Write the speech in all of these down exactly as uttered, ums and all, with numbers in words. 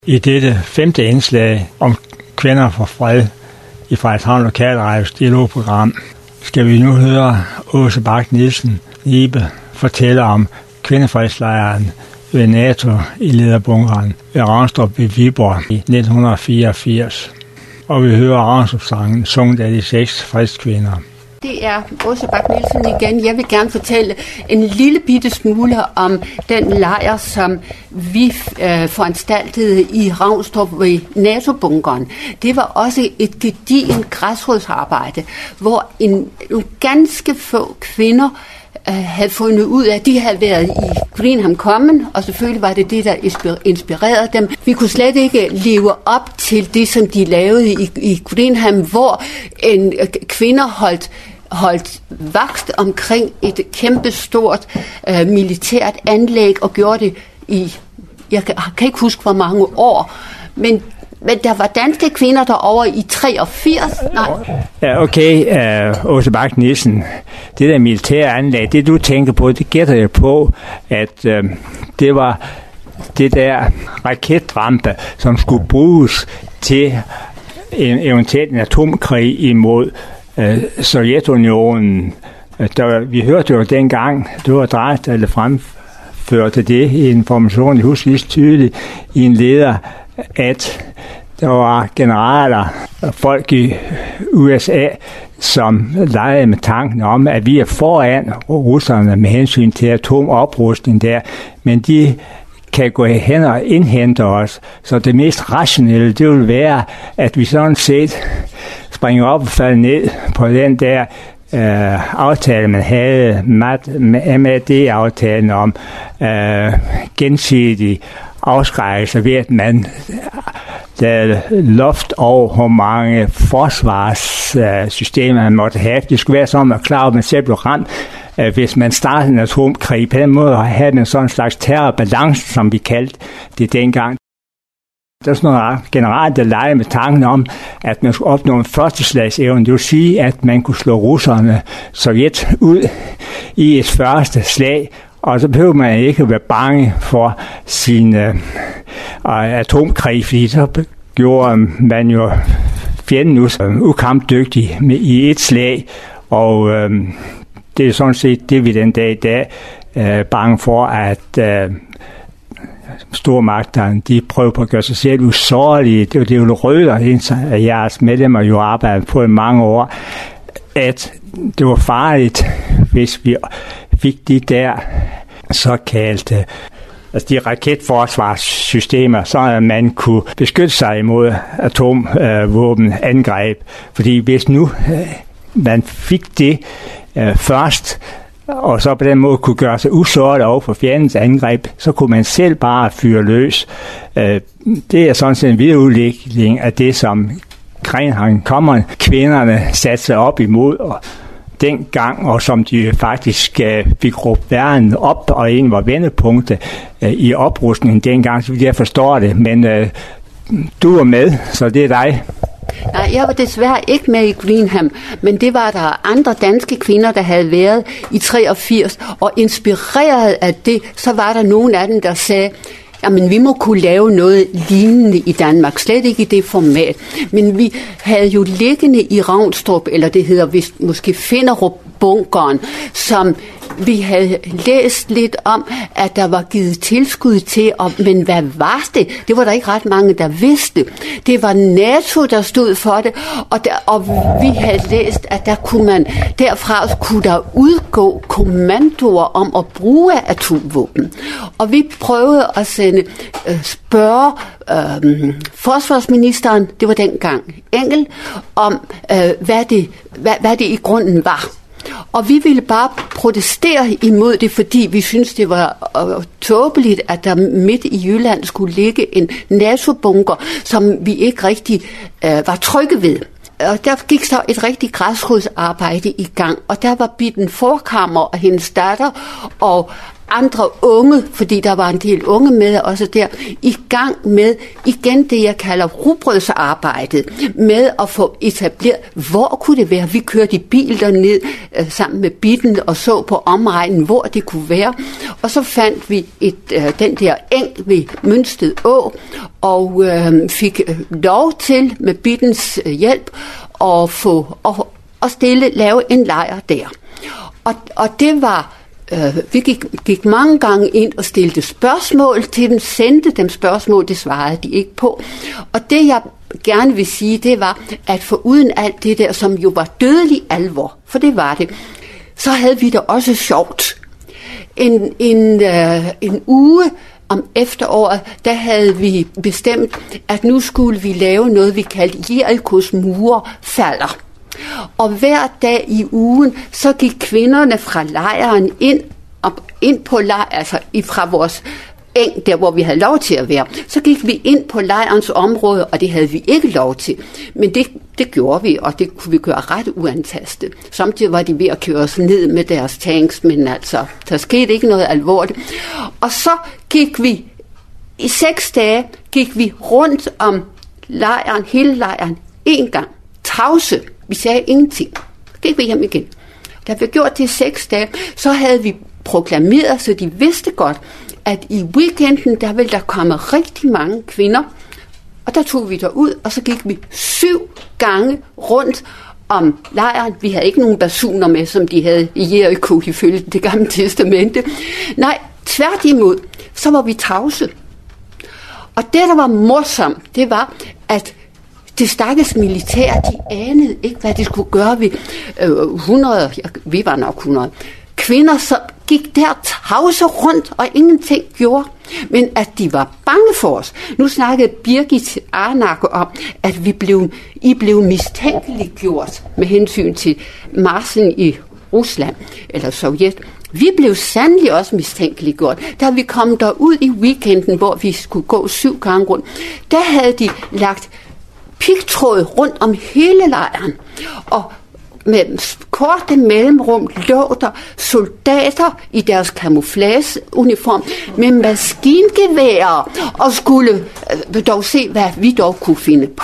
I dette femte indslag om kvinder for fred i Frederikshavn Lokalradios dialogprogram skal vi nu høre Aase Bach Nielsen Nibe fortælle om kvindefredslejren ved NATO i lederbunkeren ved Ravnstrup ved Viborg i nitten fireogfirs. Og vi hører Ravnstrup-sangen sunget af de seks fredskvinder. Det er Aase Bach Nielsen igen. Jeg vil gerne fortælle en lille bitte smule om den lejr, som vi øh, foranstaltede i Ravnstrup ved NATO-bunkeren. Det var også et gedigent græsrodsarbejde, hvor en, en ganske få kvinder øh, havde fundet ud af, at de havde været i Greenham Common, og selvfølgelig var det det, der inspirerede dem. Vi kunne slet ikke leve op til det, som de lavede i, i Greenham, hvor en øh, kvinder holdt holdt vagt omkring et kæmpestort øh, militært anlæg og gjorde det i, jeg kan, kan ikke huske hvor mange år, men, men der var danske kvinder derovre i treogfirs. Nej. Ja, okay, uh, Aase Bach Nielsen, det der militære anlæg, det du tænker på, det gætter jeg på, at uh, det var det der raketrampe, som skulle bruges til en eventuelt en atomkrig imod Sovjetunionen. Der, vi hørte jo dengang, du var drejet eller fremførte det i information, jeg husker lige tydeligt, i en leder, at der var generaler og folk i U S A, som legede med tanken om, at vi er foran russerne med hensyn til atomoprustning der, men de kan gå hen og indhente os. Så det mest rationelle, det vil være, at vi sådan set springer op og falder ned på den der øh, aftale, man havde, M A D-aftalen om øh, gensidig afskrækkelse ved, at man lavede loft over, hvor mange forsvarssystemer man måtte have. Det skulle være sådan, at klar, at man selv blev ramt, øh, hvis man startede en atomkrig. På den måde havde man sådan en slags terrorbalance, som vi kaldte det dengang. Der er sådan noget generelt, der leger med tanken om, at man skulle opnå en førsteslagsevne. Det vil sige, at man kunne slå russerne, Sovjet, ud i et første slag, og så behøver man ikke at være bange for sin øh, atomkrig, fordi så gjorde man jo fjenden ukampdygtig i et slag, og øh, det er sådan set det, vi den dag i dag er bange for, at øh, stormagterne, de prøver på at gøre sig selv usårlige. Det, det er jo rødt, og jeres medlemmer jo arbejdet på i mange år, at det var farligt, hvis vi fik de der såkaldte, altså de raketforsvarssystemer, så at man kunne beskytte sig imod atomvåbenangreb. Fordi hvis nu man fik det øh, først, og så på den måde kunne gøre sig usårlig over for fjendens angreb, så kunne man selv bare fyre løs. Det er sådan set en videreudvikling af det, som Greenham Common kvinderne satte sig op imod og dengang, og som de faktisk fik råbt verden op, og en var vendepunktet i oprustningen dengang, så jeg forstår det, men du er med, så det er dig. Nej, jeg var desværre ikke med i Greenham, men det var der andre danske kvinder, der havde været i treogfirs, og inspireret af det, så var der nogen af dem, der sagde, jamen vi må kunne lave noget lignende i Danmark, slet ikke i det format. Men vi havde jo liggende i Ravnstrup, eller det hedder vist måske Finderup-bunkeren, som vi havde læst lidt om, at der var givet tilskud til, og, men hvad var det? Det var der ikke ret mange, der vidste. Det var NATO, der stod for det, og, der, og vi havde læst, at der kunne man, derfra kunne der udgå kommandoer om at bruge atomvåben. Og vi prøvede at sende, øh, spørge øh, forsvarsministeren, det var dengang Engel, om øh, hvad, det, hvad, hvad det i grunden var. Og vi ville bare protestere imod det, fordi vi syntes, det var øh, tåbeligt, at der midt i Jylland skulle ligge en NATO-bunker, som vi ikke rigtig øh, var trygge ved. Og der gik så et rigtig græsrodsarbejde i gang, og der var Bitten Forkammer og hendes datter og andre unge, fordi der var en del unge med også der, i gang med igen det, jeg kalder rugbrødsarbejdet, med at få etableret, hvor kunne det være? Vi kørte i bil derned øh, sammen med Bitten og så på omregnen, hvor det kunne være. Og så fandt vi et, øh, den der eng ved Mønsted Å, og øh, fik øh, lov til med Bittens øh, hjælp at få og, og stille, lave en lejr der. Og, og det var Øh, vi gik, gik mange gange ind og stillede spørgsmål til dem, sendte dem spørgsmål, det svarede de ikke på. Og det jeg gerne vil sige, det var, at for uden alt det der, som jo var dødelig alvor, for det var det, så havde vi det også sjovt. En, en, øh, en uge om efteråret, der havde vi bestemt, at nu skulle vi lave noget, vi kaldte Jerikos mure falder. Og hver dag i ugen, så gik kvinderne fra lejren ind, op, ind på lejr, altså fra vores eng, der hvor vi havde lov til at være. Så gik vi ind på lejrens område, og det havde vi ikke lov til. Men det, det gjorde vi, og det kunne vi gøre ret uantastet. Samtidig var de ved at køre os ned med deres tanks, men altså, der skete ikke noget alvorligt. Og så gik vi, i seks dage, gik vi rundt om lejren, hele lejren, en gang. Tavse. Vi sagde ingenting. Så gik vi hjem igen. Da vi gjorde det i seks dage, så havde vi proklameret, så de vidste godt, at i weekenden, der ville der komme rigtig mange kvinder. Og der tog vi derud, og så gik vi syv gange rundt om lejren. Vi havde ikke nogen basuner med, som de havde i Jeriko ifølge det gamle testamente. Nej, tværtimod, så var vi tavse. Og det, der var morsomt, det var, at det stakkels militær, de anede ikke, hvad de skulle gøre ved øh, hundrede, vi var nok hundrede, kvinder, så gik der tavse rundt og ingenting gjorde. Men at de var bange for os. Nu snakkede Birgit Arnakke om, at vi blev, I blev mistænkeliggjort med hensyn til marchen i Rusland eller Sovjet. Vi blev sandelig også mistænkeliggjort. Da vi kom derud i weekenden, hvor vi skulle gå syv gange rundt, der havde de lagt pigtråd rundt om hele lejren, og med korte mellemrum lå der soldater i deres camouflageuniform med maskingeværer og skulle øh, dog se, hvad vi dog kunne finde på.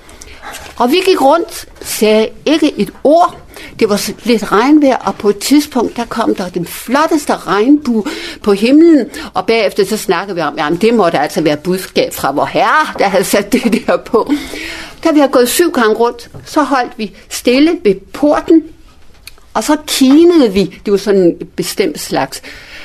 Og vi gik rundt, sagde ikke et ord. Det var lidt regnvejr, og på et tidspunkt, der kom der den flotteste regnbue på himlen, og bagefter så snakkede vi om, jamen det måtte altså være budskab fra vor herre, der havde sat det der på. Da vi havde gået syv gange rundt, så holdt vi stille ved porten, og så kinede vi, det var sådan en bestemt slags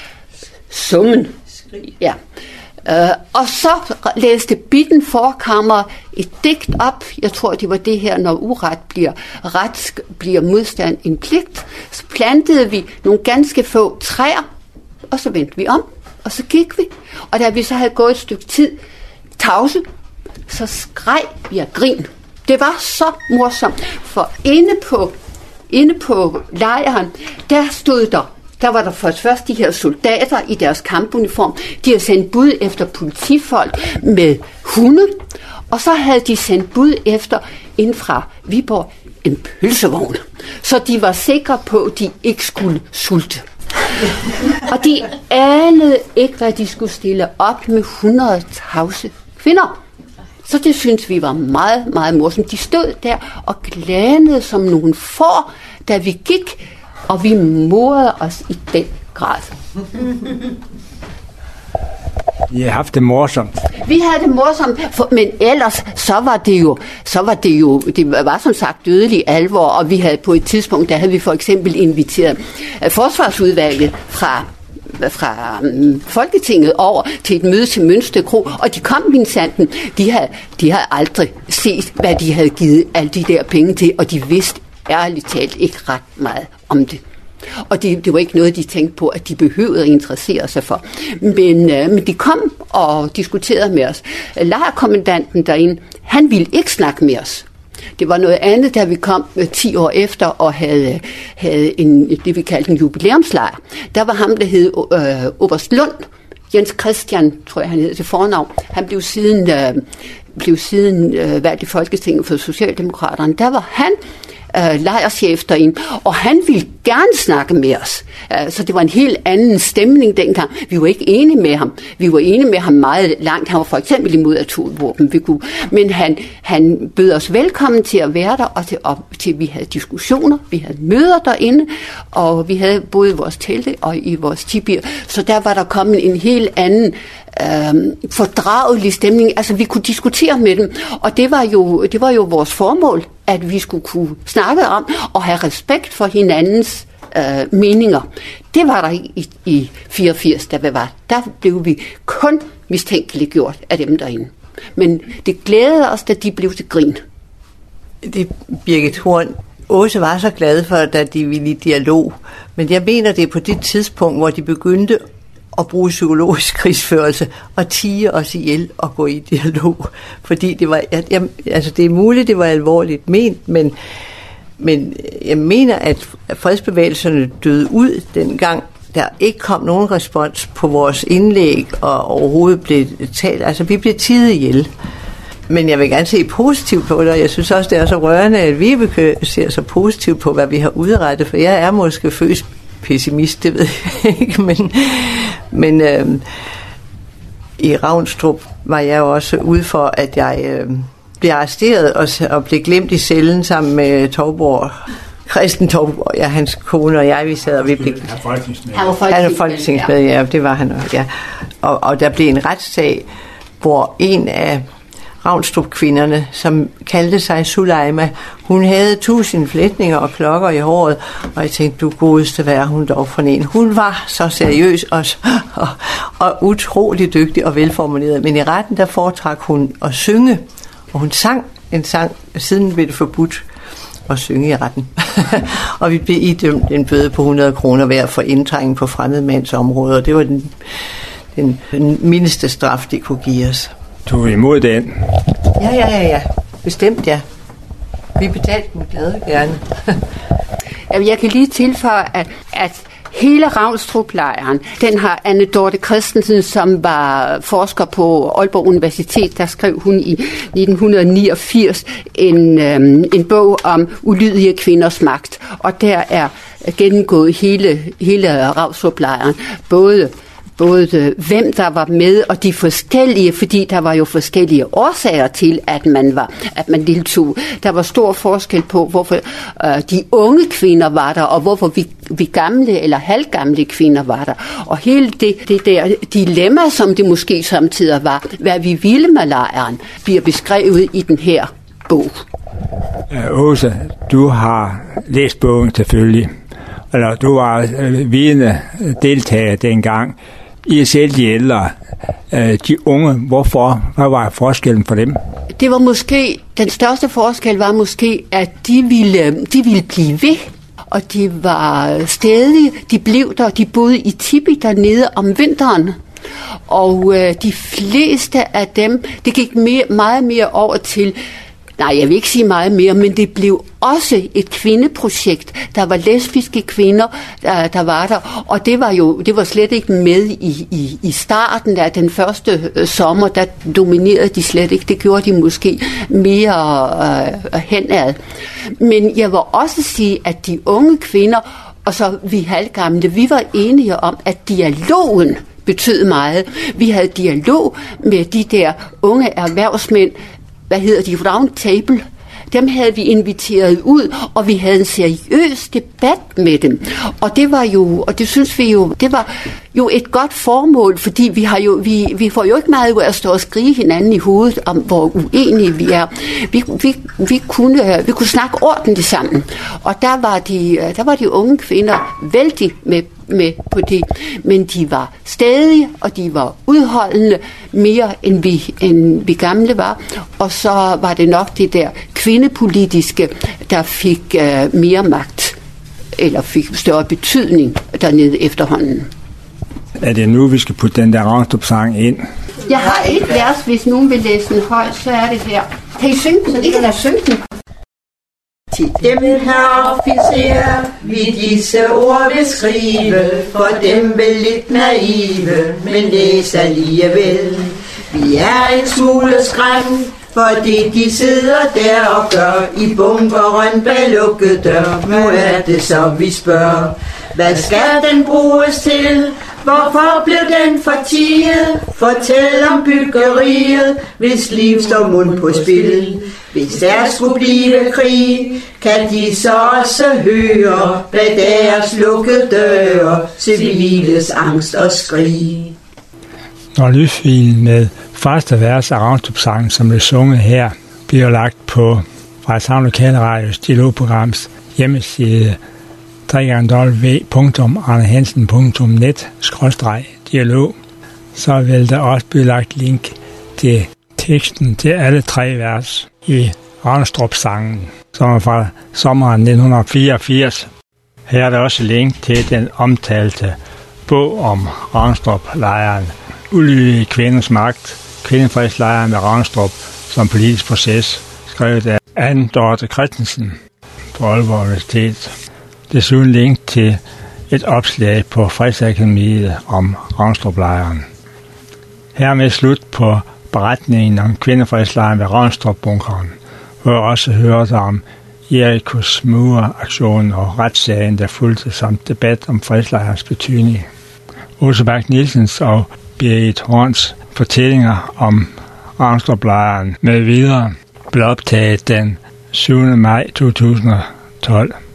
summen. Ja. Uh, og så læste Bitten Forkammer et digt op. Jeg tror, det var det her, når uret bliver ret, bliver modstand en pligt. Så plantede vi nogle ganske få træer, og så vendte vi om, og så gik vi. Og da vi så havde gået et stykke tid, tavse, så skreg vi af grin. Det var så morsomt, for inde på, inde på lejren, der stod der, Der var der først, først de her soldater i deres kampuniform. De havde sendt bud efter politifolk med hunde. Og så havde de sendt bud efter inden fra Viborg en pølsevogn. Så de var sikre på, at de ikke skulle sulte. Og de anede ikke, hvad de skulle stille op med hundrede tavse kvinder. Så det synes vi var meget, meget morsomt. De stod der og glænede som nogle får, da vi gik, og vi morede os i den grad. I har haft det morsomt. Vi havde det morsomt, for, men ellers så var det jo, så var det jo, det var som sagt dødelig alvor, og vi havde på et tidspunkt, der havde vi for eksempel inviteret uh, forsvarsudvalget fra fra um, Folketinget over til et møde til Mønsted Kro, og de kom minsanden. De havde, de havde aldrig set, hvad de havde givet alle de der penge til, og de vidste ærligt talt ikke ret meget om det. Og det, det var ikke noget, de tænkte på, at de behøvede at interessere sig for. Men, øh, men de kom og diskuterede med os. Lejrkommandanten derinde, han ville ikke snakke med os. Det var noget andet, da vi kom øh, ti år efter og havde, havde en, det, vi kaldte en jubilæumslejr. Der var ham, der hed øh, Oberst Lund, Jens Christian, tror jeg han hed til fornavn. Han blev siden øh, blev siden øh, valgt i Folketinget for Socialdemokraterne, der var han øh, lejrchef derinde, og han ville gerne snakke med os. Uh, så det var en helt anden stemning dengang. Vi var ikke enige med ham. Vi var enige med ham meget langt. Han var for eksempel imod atomvåben. Vi kunne, men han, han bød os velkommen til at være der, og til, og til vi havde diskussioner, vi havde møder derinde, og vi havde både i vores telte og i vores tibier. Så der var der kommet en helt anden øh, fordragelig stemning. Altså vi kunne diskutere med dem, og det var jo, det var jo vores formål, at vi skulle kunne snakke om og have respekt for hinandens øh, meninger. Det var der i, i, i fireogfirs, da vi var. Der blev vi kun mistænkeliggjort af dem derinde. Men det glædede os, da de blev til grin. Det Birgit Horn Åse var så glad for, da de ville i dialog. Men jeg mener, det er på det tidspunkt, hvor de begyndte at bruge psykologisk krigsførelse og tie os ihjel og gå i dialog. Fordi det var, jeg, jeg, altså det er muligt, det var alvorligt ment, men, men jeg mener, at fredsbevægelserne døde ud dengang, der ikke kom nogen respons på vores indlæg og overhovedet blev talt. Altså vi blev tiet ihjel. Men jeg vil gerne se positivt på det, og jeg synes også, det er så rørende, at Vibeke ser så positivt på, hvad vi har udrettet, for jeg er måske født pessimist, det ved jeg ikke, men, men øh, i Ravnstrup var jeg også ude for, at jeg øh, blev arresteret og, og blev glemt i cellen sammen med Tovborg. Christen Tovborg, ja, hans kone og jeg, vi sad og vi blev... Han var folketingsmed. Han var folketingsmed, ja, det var han også, ja. Og, og der blev en retssag, hvor en af Ravnstrup-kvinderne, som kaldte sig Suleima, hun havde tusind flætninger og klokker i håret, og jeg tænkte, du godeste være hun dog for en. Hun var så seriøs og, og, og utrolig dygtig og velformuleret, men i retten der foretrak hun at synge, og hun sang en sang, siden blev det forbudt at synge i retten. Og vi blev idømt en bøde på hundrede kroner hver for indtrængen på fremmedmands område, og det var den, den, den mindste straf, de kunne give os. Tog vi imod den? Ja, ja, ja, ja. Bestemt, ja. Vi betalte dem glade gerne. Jeg kan lige tilføje, at, at hele Ravnstrup-lejren, den har Anne Dorte Christensen, som var forsker på Aalborg Universitet, der skrev hun i nitten niogfirs en, øhm, en bog om ulydige kvinders magt. Og der er gennemgået hele, hele Ravnstrup-lejren, både Både hvem der var med, og de forskellige, fordi der var jo forskellige årsager til, at man var, at man deltog. Der var stor forskel på, hvorfor øh, de unge kvinder var der, og hvorfor vi, vi gamle eller halvgamle kvinder var der. Og hele det, det der dilemma, som det måske samtidig var, hvad vi ville med lejren, bliver beskrevet i den her bog. Åse, du har læst bogen selvfølgelig, eller du var øh, vidne deltager dengang. I er selv de ældre, de unge. Hvorfor? Hvad var forskellen for dem? Det var måske, den største forskel var måske, at de ville, de ville blive ved. Og de var stedige, de blev der, de boede i tipi dernede om vinteren. Og øh, de fleste af dem, det gik mere, meget mere over til, nej, jeg vil ikke sige meget mere, men det blev også et kvindeprojekt. Der var lesbiske kvinder, der, der var der, og det var jo det var slet ikke med i, i, i starten af den første øh, sommer, der dominerede de slet ikke. Det gjorde de måske mere øh, henad. Men jeg vil også sige, at de unge kvinder, og så vi halvgamle, vi var enige om, at dialogen betød meget. Vi havde dialog med de der unge erhvervsmænd, hvad hedder de, round table, dem havde vi inviteret ud, og vi havde en seriøs debat med dem. Og det var jo, og det synes vi jo, det var jo et godt formål, fordi vi har jo, vi, vi får jo ikke meget ud af at stå og skrige hinanden i hovedet om, hvor uenige vi er. Vi, vi, vi, kunne, vi kunne snakke ordentligt sammen. Og der var de, der var de unge kvinder vældig med med på det, men de var stadige, og de var udholdende mere end vi, end vi gamle var, og så var det nok det der kvindepolitiske, der fik uh, mere magt, eller fik større betydning dernede efterhånden. Er det nu, vi skal putte den der Ravnstrup-sang ind? Jeg har et vers, hvis nogen vil læse den højt, så er det her. Kan I synge, så I kan lade synge den? Til dem, herre officer, vi disse ord vil skrive, for dem vel lidt naive, men læs alligevel. Vi er en smule skræmt, fordi de sidder der og gør i bunkeren bag lukket dør. Nu er det så vi spørger, hvad skal den bruges til? Hvorfor blev den fortiet? Fortæl om byggeriet, hvis liv står mund på spil. Hvis der skulle blive krig, kan de så også høre bag deres lukkede døre civiles angst og skrig. Når lydfilen med første vers af Ravnstrup-sangen, som blev sunget her, bliver lagt på Frederikshavn Lokalradios dialogprograms hjemmeside w w w punktum arne hansen punktum net skråstreg dialog, så vil der også blive lagt link til teksten til alle tre vers i Ravnstrup-sangen, som er fra sommeren nitten fireogfirs. Her er der også link til den omtalte bog om Ravnstrup-lejren, Ulydige kvinders magt, kvindefredslejren ved Ravnstrup som politisk proces, skrevet af Anne Dorte Christensen på Aalborg Universitet. Desuden link til et opslag på Fredsakademiet om Ravnstrup-lejren. Hermed slut på beretningen om kvindefredslejren ved Ravnstrup-bunkeren, hvor jeg også hørte om Jerichos mure-aktionen og retssagen, der fulgte samt debat om fredslejrens betydning. Åse Bak Nielsens og Birgit Horns fortællinger om Ravnstrup-lejren med videre blev optaget den syvende maj to tusind og tolv.